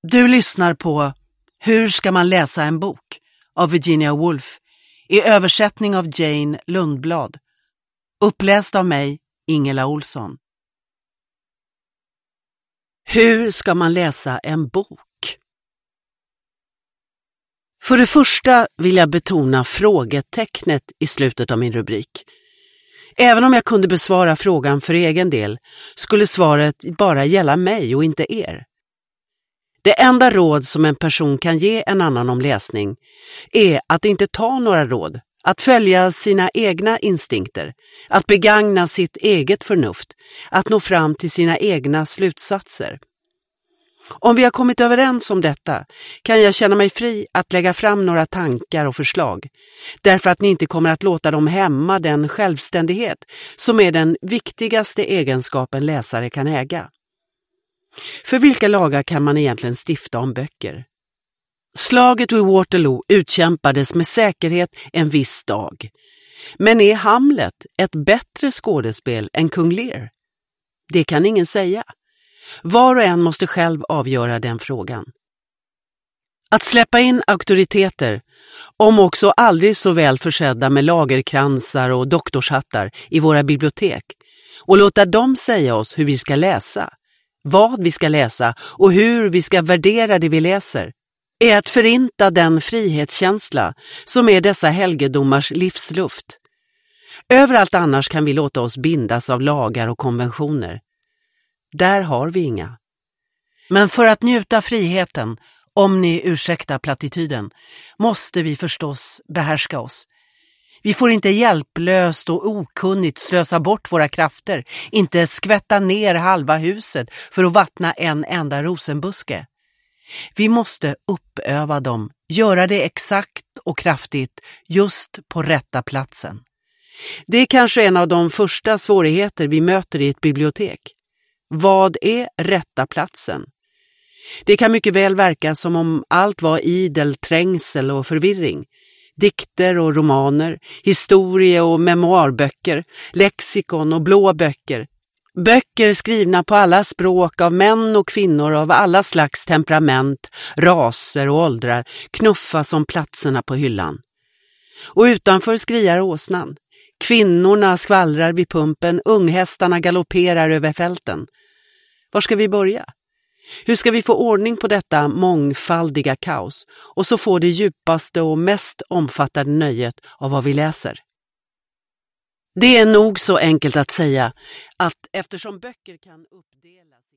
Du lyssnar på Hur ska man läsa en bok av Virginia Woolf i översättning av Jane Lundblad. Uppläst av mig, Ingela Olsson. Hur ska man läsa en bok? För det första vill jag betona frågetecknet i slutet av min rubrik. Även om jag kunde besvara frågan för egen del skulle svaret bara gälla mig och inte er. Det enda råd som en person kan ge en annan om läsning är att inte ta några råd, att följa sina egna instinkter, att begagna sitt eget förnuft, att nå fram till sina egna slutsatser. Om vi har kommit överens om detta kan jag känna mig fri att lägga fram några tankar och förslag, därför att ni inte kommer att låta dem hämma den självständighet som är den viktigaste egenskapen läsare kan äga. För vilka lagar kan man egentligen stifta om böcker? Slaget vid Waterloo utkämpades med säkerhet en viss dag. Men är Hamlet ett bättre skådespel än Kung Lear? Det kan ingen säga. Var och en måste själv avgöra den frågan. Att släppa in auktoriteter, om också aldrig så väl försedda med lagerkransar och doktorshattar i våra bibliotek, och låta dem säga oss hur vi ska läsa, vad vi ska läsa och hur vi ska värdera det vi läser, är att förinta den frihetskänsla som är dessa helgedomars livsluft. Överallt annars kan vi låta oss bindas av lagar och konventioner. Där har vi inga. Men för att njuta friheten, om ni ursäktar plattityden, måste vi förstås behärska oss. Vi får inte hjälplöst och okunnigt slösa bort våra krafter, inte skvätta ner halva huset för att vattna en enda rosenbuske. Vi måste uppöva dem, göra det exakt och kraftigt just på rätta platsen. Det är kanske en av de första svårigheter vi möter i ett bibliotek. Vad är rätta platsen? Det kan mycket väl verka som om allt var idel trängsel och förvirring. Dikter och romaner, historie- och memoarböcker, lexikon och blå böcker. Böcker skrivna på alla språk av män och kvinnor av alla slags temperament, raser och åldrar knuffas som platserna på hyllan. Och utanför skriar åsnan. Kvinnorna skvallrar vid pumpen, unghästarna galopperar över fälten. Var ska vi börja? Hur ska vi få ordning på detta mångfaldiga kaos och så få det djupaste och mest omfattande nöjet av vad vi läser? Det är nog så enkelt att säga att eftersom böcker kan uppdelas